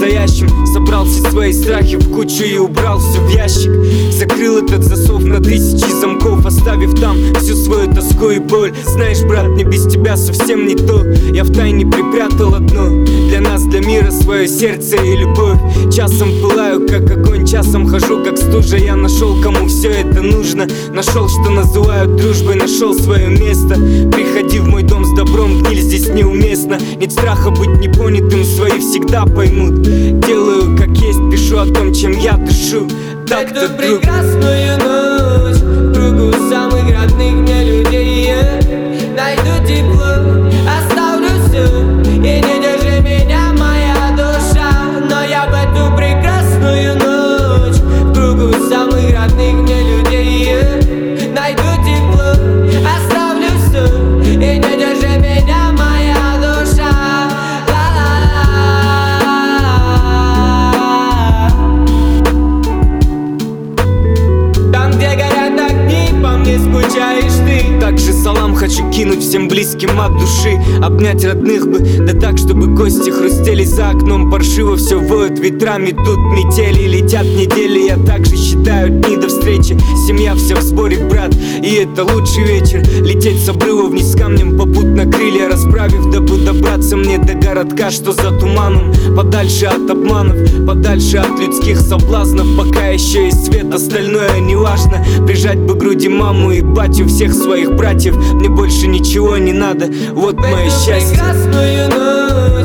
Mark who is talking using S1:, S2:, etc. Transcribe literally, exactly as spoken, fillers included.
S1: настоящим. Собрал все свои страхи в кучу и убрал все в ящик. Закрыл этот засов на тысячи замков, оставив там всю свою тоску и боль. Знаешь, брат, мне без тебя совсем не то. Я втайне припрятал одно для нас, для мира, свое сердце и любовь. Часом пылаю, как огонь, часом хожу, как стужа. Я нашел, кому все это нужно. Нашел, что называют дружбой, нашел свое место. Приходи в мой дом с добром, гниль здесь неуместно. Нет страха быть непонятым, свои всегда поймут. Делаю как есть, пишу о том, чем я дышу. Так-то,
S2: эту прекрасную ночь в кругу самых родных мне людей я найду тепло, оставлю все, и не держи меня, моя душа. Но я в эту прекрасную ночь в кругу самых родных мне людей я найду тепло, оставлю все, и не держи меня, моя душа. Там, где горят огни, по мне скучаешь ты.
S1: Также салам хочу кинуть всем близким от души. Обнять родных бы, да так, чтобы кости хрустели. За окном паршиво все воет ветрами. Тут метели, летят недели. Я также считаю дни до встречи. Семья вся в сборе, брат, и это лучший вечер. Лететь с обрыва вниз камнем, попутно крылья расправив, дабы добраться мне до городка, что за туманом. Подальше от обманов, подальше от людских соблазнов. Пока еще есть свет, остальное не важно. Прижать бы к груди маму и батю, всех своих братьев. Мне больше ничего не надо, вот мое счастье.
S2: Прекрасную ночь